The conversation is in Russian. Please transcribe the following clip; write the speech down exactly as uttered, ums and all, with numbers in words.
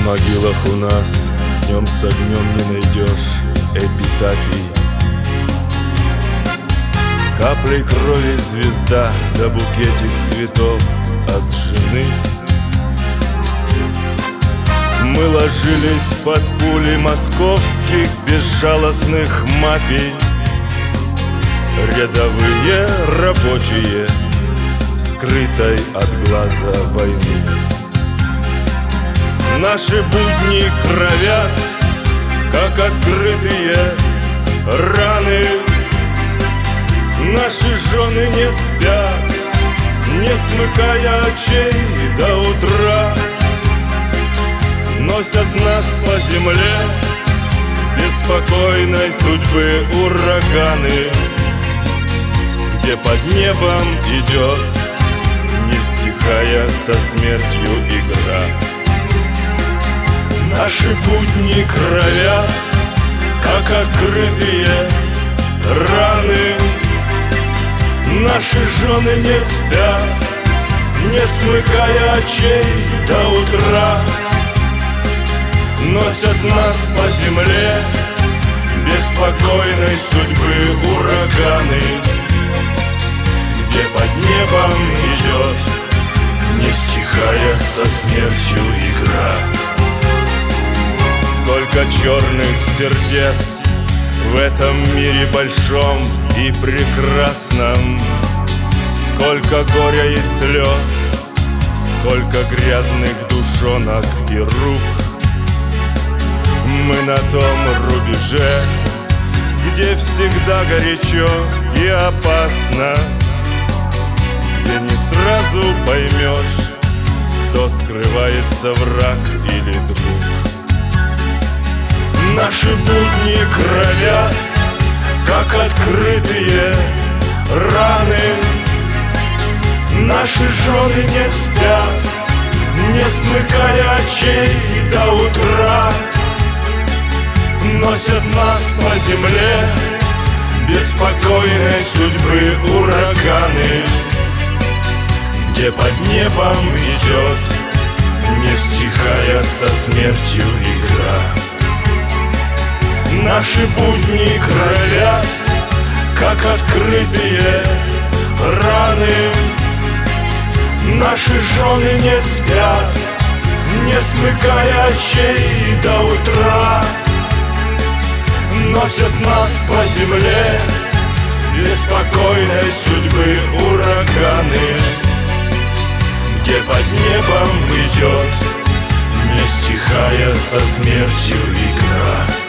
могилах у нас днем с огнем не найдешь эпитафий. Каплей крови звезда, да букетик цветов от жены. Мы ложились под пули московских безжалостных мафий. Рядовые рабочие, скрытой от глаза войны. Наши будни кровят, как открытые раны. Наши жены не спят, не смыкая очей до утра. Носят нас по земле беспокойной судьбы ураганы, где под небом идет, не стихая со смертью игра. Наши будни кровят, как открытые раны. Наши жены не спят, не смыкая очей до утра. Носят нас по земле беспокойной судьбы ураганы, где под небом идет, не стихая со смертью игра. Сколько черных сердец в этом мире большом и прекрасном, сколько горя и слез, сколько грязных душонок и рук. Мы на том рубеже, где всегда горячо и опасно, где не сразу поймешь, кто скрывается, враг или друг. Наши будни кровят, как открытые раны. Наши жены не спят, не смыкая очей до утра. Носят нас по земле беспокойной судьбы ураганы, где под небом идет, не стихая со смертью игра. Наши будни кровят, как открытые раны. Наши жены не спят, не смыкая очей до утра. Носят нас по земле беспокойной судьбы ураганы, где под небом идет, не стихая со смертью игра.